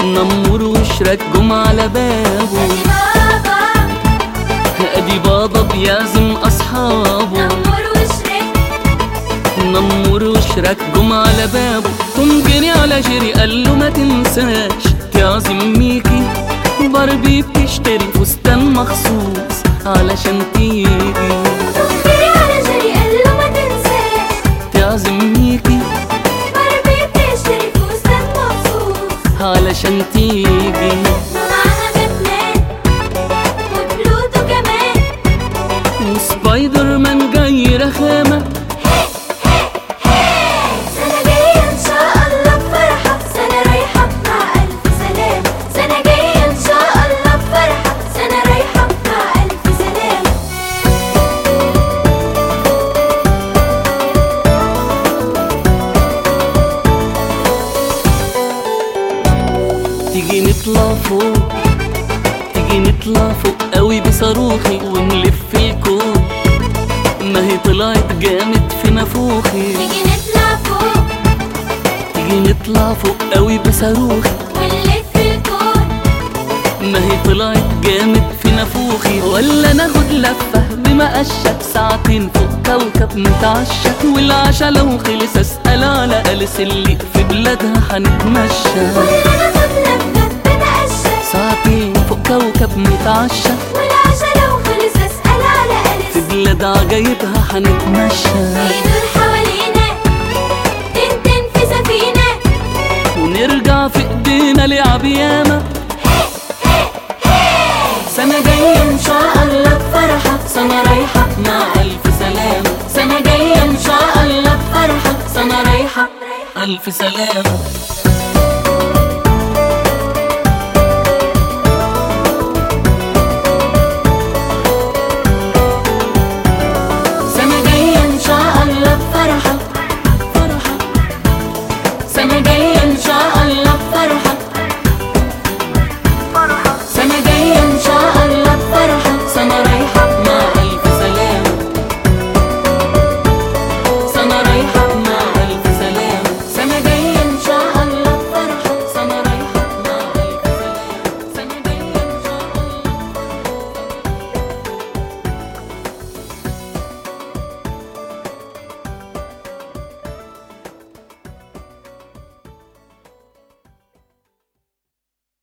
نمر وشرك جم على بابه، ادي بابا بيعزم اصحابه. نمر وشرك جم على بابه، قوم جري على جري قال له ما تنساش تعزم ميكي، باربي بتشتري فستان مخصوص علشان تيجي. جري على جري قال له ما تنساش تعزم ميكي، باربي بتشتري فستان مخصوص علشان تيجي. ومعاها باتمان وبلوتو كمان، وسبايدر مان جاي رخامة. سنة جاية إن شاء الله بفرحة، سنة رايحة مع ألف سلام. سنة جاية إن شاء الله بفرحة، سنة رايحة مع ألف سلام. تيجي نطلع فوق، تيجي نطلع فوق قوي بصاروخي ونلف الكون، ما هي طلعت جامد في نافوخي. نيجي نطلع فوق، تيجي نطلع فوق قوي بصاروخي ونلف الكون، ما هي طلعت جامد في نافوخي. ولا ناخد لفة بمقشة ساعتين فوق كوكب نتعشى، والعشا لو خلص اسأل على أليس اللي في بلادها هنتمشى. ولا ناخد لفة بنقشة ساعتين فوق كوكب نتعشى، والعشا لو خلص اسأل على أليس في بلاد عجايبها هنتمشى. يدور حوالينا تنتن في سفينة، ونرجع في ايدينا لعب ياما. سنة جاية ان شاء الله بفرحة، سنة رايحة مع ألف سلام. سنة جاية ان شاء الله بفرحة، سنة رايحة ألف سلام.